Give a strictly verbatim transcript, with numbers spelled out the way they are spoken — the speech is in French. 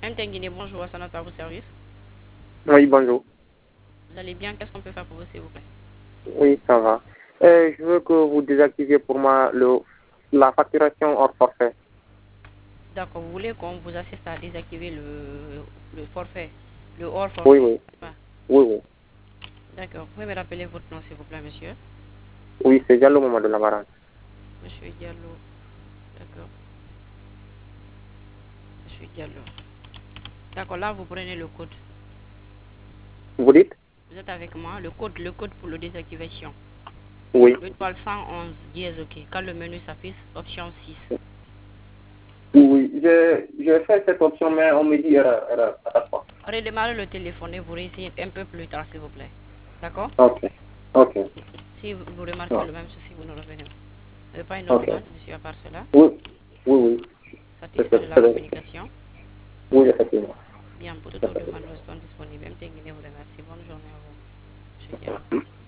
M T Guinée, bonjour, ça note à vos services. Oui, bonjour. Vous allez bien? Qu'est-ce qu'on peut faire pour vous, s'il vous plaît? Oui, ça va. Euh, je veux que vous désactiviez pour moi le, la facturation hors forfait. D'accord, vous voulez qu'on vous assiste à désactiver le, le forfait, le hors Oui, forfait, oui. n'est-ce pas? Oui, oui. D'accord, vous pouvez me rappeler votre nom, s'il vous plaît, monsieur? Oui, c'est Diallo Mamadou Lamaran. Monsieur Diallo, d'accord, monsieur Diallo. D'accord, là, vous prenez le code. Vous dites? Vous êtes avec moi, le code, le code pour le désactivation. Oui. L'étoile cent onze, dièse, ok. Quand le menu s'affiche, option six. Oui, je, je fais cette option, mais on me dit erreur, erreur à chaque fois. Redémarrez le téléphone et vous réessayez un peu plus tard, s'il vous plaît. D'accord? Ok. Ok. Si vous remarquez Non. le même souci, vous nous revenez. Vous n'avez pas une autre Ok. demande, monsieur, à part cela? Oui. Oui, oui. C'est Satisfait de c'est- la c'est- communication? Oui, effectivement. Bien, pour toute autre Effectivement. demande, nous restons disponibles. M T Guinée vous remercie. Bonne journée à vous, monsieur Diallo.